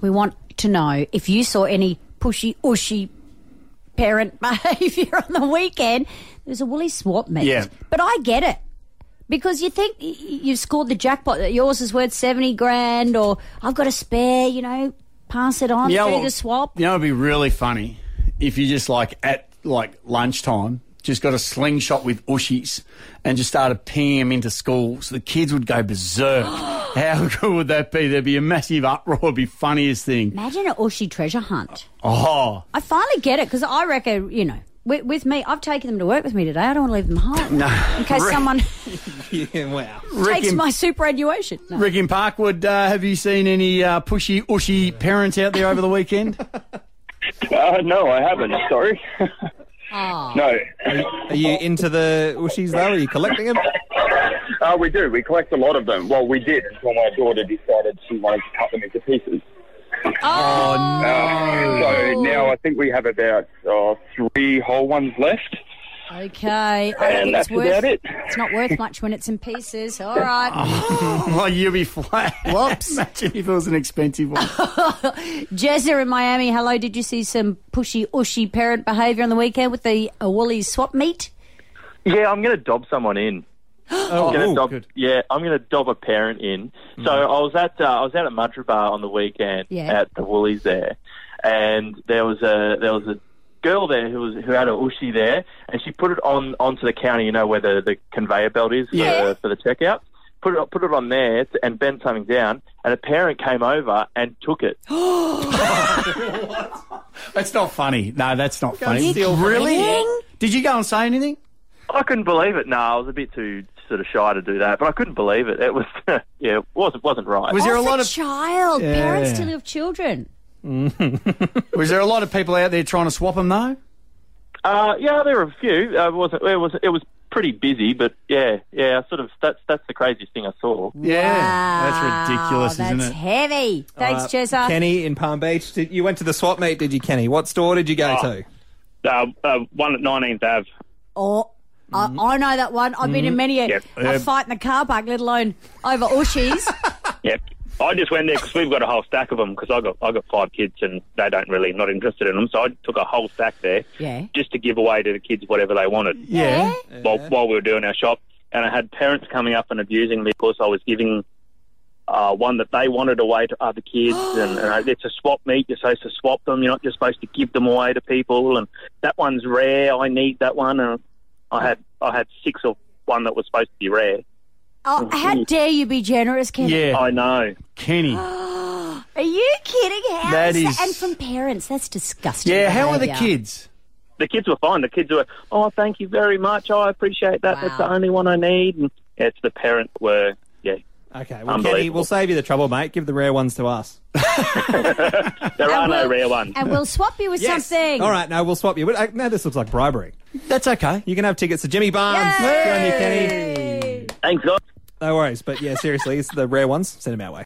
we want to know if you saw any pushy-ushy parent behaviour on the weekend. There's a woolly swap meet. Yeah. But I get it. Because you think you've scored the jackpot, that yours is worth 70 grand, or I've got a spare, pass it on through the swap. It'd be really funny if you just at lunchtime just got a slingshot with ushies and just started pinging them into schools. The kids would go berserk. How good would that be? There'd be a massive uproar. It'd be funniest thing. Imagine an ushi treasure hunt. Oh. I finally get it, because I reckon, with me, I've taken them to work with me today. I don't want to leave them home. No. In case someone Wow. takes my superannuation. No. Rick in Parkwood, have you seen any pushy-ushy parents out there over the weekend? No, I haven't. Sorry. Oh. No. Are you into the ushies, though? Are you collecting them? We do. We collect a lot of them. Well, we did until my daughter decided she wanted to cut them into pieces. Oh, no. So now I think we have about 3 whole ones left. Okay. And that's about it. It's not worth much when it's in pieces. All right. Oh, you'll be flat. Whoops. Imagine if it was an expensive one. Jezza in Miami, hello. Did you see some pushy-ushy parent behaviour on the weekend with the Woolies swap meet? Yeah, I'm going to dob someone in. Good. Yeah, I'm going to dob a parent in. So I was out at Madrabar on the weekend at the Woolies there, and there was a girl there who had a ushi there, and she put it onto the counter, where the conveyor belt is for the checkout. Put it on there and bent something down, and a parent came over and took it. That's not funny. No, that's not funny. Really? Did you go and say anything? I couldn't believe it. No, I was a bit too sort of shy to do that, but I couldn't believe it. It was, it wasn't right. Was there a lot of child? Yeah. Parents still have children. Was there a lot of people out there trying to swap them though? Yeah, there were a few. It was pretty busy, but yeah. Sort of that's the craziest thing I saw. Yeah, Wow, that's ridiculous, isn't That's it? heavy. Thanks, Jezza. Kenny in Palm Beach. You went to the swap meet, did you, Kenny? What store did you go to? One at 19th Ave. Oh, I know that one. I've been in many a fight in the car park, let alone over ushies. Yep. I just went there because we've got a whole stack of them, because I got 5 kids and they not interested in them. So I took a whole stack there just to give away to the kids whatever they wanted. Yeah. While we were doing our shop, and I had parents coming up and abusing me because I was giving one that they wanted away to other kids, and it's a swap meet. You're supposed to swap them. You're not just supposed to give them away to people. And that one's rare. I need that one. And I had 6 of one that was supposed to be rare. Oh, how dare you be generous, Kenny? Yeah. I know. Kenny. Are you kidding? How That is is- And from parents, that's disgusting. Yeah, how are the behaviour. kids? The kids were fine. The kids were, thank you very much. I appreciate that. Wow. That's the only one I need. And it's the parents were, Okay, well, Kenny, we'll save you the trouble, mate. Give the rare ones to us. there are no rare ones. And we'll swap you with something. All right, no, we'll swap you. Now this looks like bribery. That's okay. You can have tickets to Jimmy Barnes. Good on you, Kenny. Yay! Thanks, guys. No worries, but yeah, seriously, it's the rare ones. Send them our way.